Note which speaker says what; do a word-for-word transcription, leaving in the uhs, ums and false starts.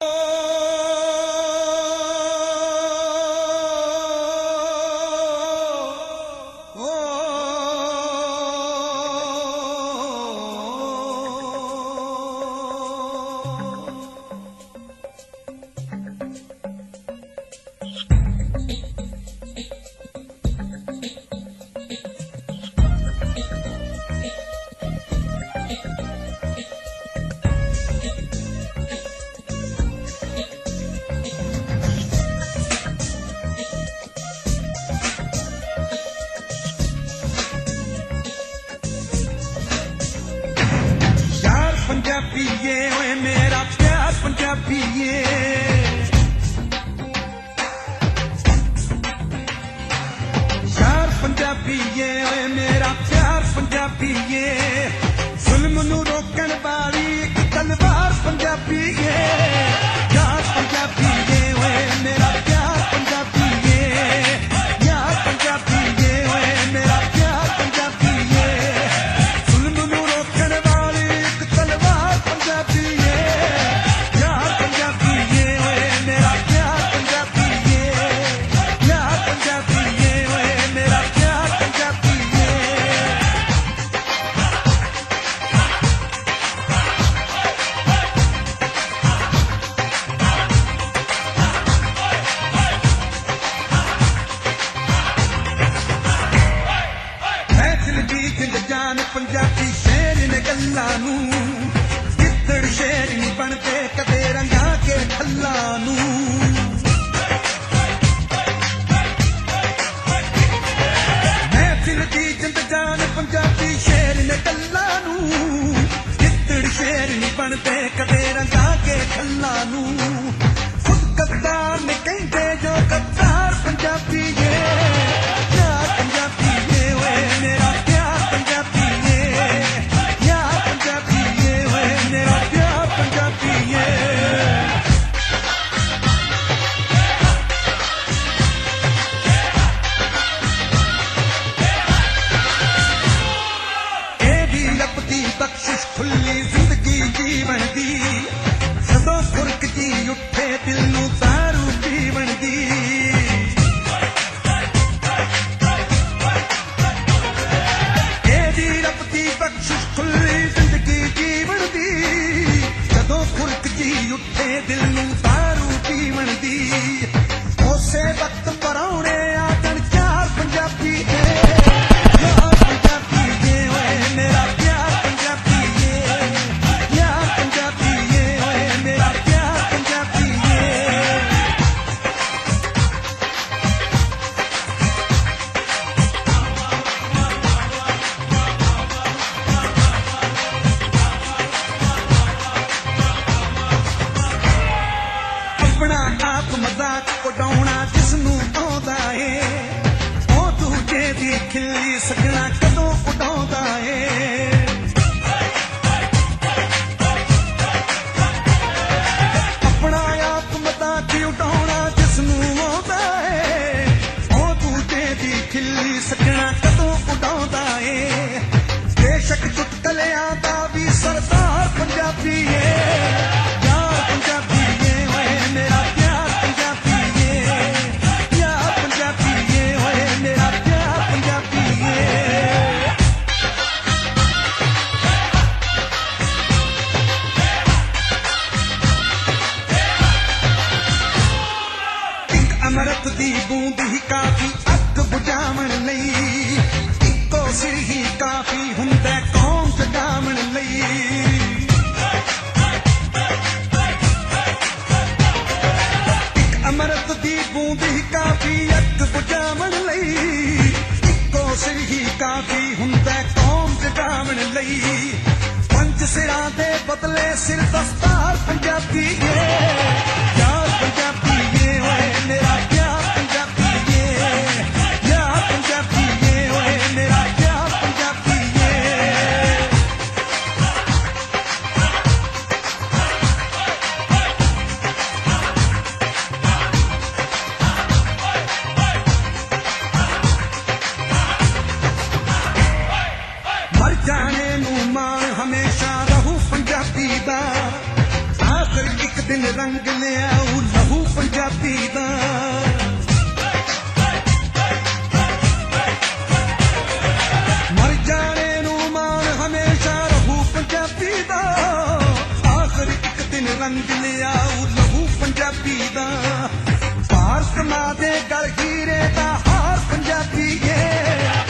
Speaker 1: पंजाबीए ओए मेरा प्यार पंजाबीए यार पंजाबीए ओए मेरा प्यार पंजाबीए जुल्म नू रोकण वाली एक तलवार पंजाबीए यार पंजाबीए ओए मेरा प्यार पंजाबीए यार पंजाबीए ओए मेरा प्यार पंजाबीए जुल्म नू रोकण वाली एक तलवार पंजाबीए यार पंजाबीए ओए मेरा प्यार पंजाबीए यार पंजाबीए ओए मेरा प्यार पंजाबीए जान पंजाबी शेर ने गल्ला नू गिद्दड़ शेर नहीं बनते कदे रंगा के खल्ला नू महफिल दी जिंद जान पंजाबी शेर ने गल्ला नू गिद्दड़ शेर नहीं बनते कदे रंगा के खल्ला नू खुद गद्दार ने कहते जो गद्दार पंजाबी है यार पंजाबी है ओए मेरा बख्शिश खुली जिंदगी जीवन दी सदों फुरक जी उठे दिल नू दारू पीवन दी एदी रब दी बख्शिश खुली जिंदगी जीवन दी सदों फुरक जी उठे दिल नू दारू पीवन दी उसे वक्त परौने आदन चार पंजाबी है यार पंजाबी है ओए मेरा आप मजाक उड़ाउणा जिसनू आउंदा है ओ दूजे दी खिल्ली सजना कदों उड़ाउंदा है अपना आप मजाक उड़ाउणा जिसनू आउंदा है ओ दूजे दी खिल्ली सजना कदों उड़ाउंदा है बेशक चुटकलियां दा भी सरदार पंजाबी है यार पंजाबी है ओए मेरा अमृत दी बूंद ही काफी अग बुझावन लई इक्को सिर ही काफी हुंदा कौम जगावन लई अमृत दी बूंद ही काफी अग बुझावन लई इक्को सिर ही काफी हुंदा कौम जगावन लई पंज सिरां दे बदले सिर दस्तार पंजाबी है यार पंजाबी है ओए मेरा प्यार पंजाबी है यार पंजाबी है ओए मेरा प्यार पंजाबी है मर जाने नू मान हमेशा रहू पंजाबी दा आखिर एक दिन ਲਿਆਊ ਲਹੂ ਪੰਜਾਬੀ ਦਾ। ਮਰ ਜਾਣੇ ਨੂੰ ਮਾਣ ਹਮੇਸ਼ਾ ਰਹੂ ਪੰਜਾਬੀ ਦਾ, ਆਖਰ ਇੱਕ ਦਿਨ ਰੰਗ ਲਿਆਊ ਲਹੂ ਪੰਜਾਬੀ ਦਾ। ਭਾਰਤ ਮਾਂ ਦੇ ਗਲ ਹੀਰੇ ਦਾ ਹਾਰ ਪੰਜਾਬੀ ਏ।